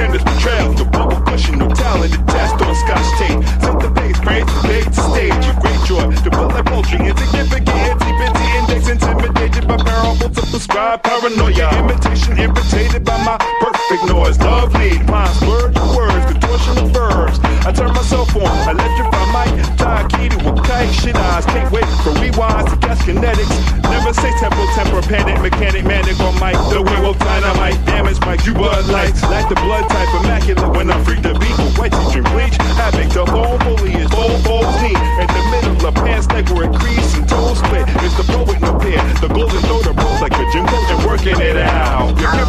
pretenders betrayal. No bubble cushion, no talent, the test on scotch tape. Set the pace, brains from page to stage. You great joy, the build like poultry, insignificant, itsy-bitsy index, intimidated by parables of prescribed paranoia. Imitation, imitated by my perfect noise. Love lead, mind splurge words, contortion of verbs. I turn myself on, electrify mic, tie key to a kite. Shit eyes, can't wait for rewinds to catch kinetics. Never say temper, panic, mechanic, manic on mic. The werewolf dynamite, damage mic, you bud lights. Like the blood type, immaculate when I freak the beat. White teaching bleach, havoc, the whole bully is full team. In the middle of pants leg where it crease and toe split. It's the poet no pair, the golden throw the bros like a Jim Croce and working it out.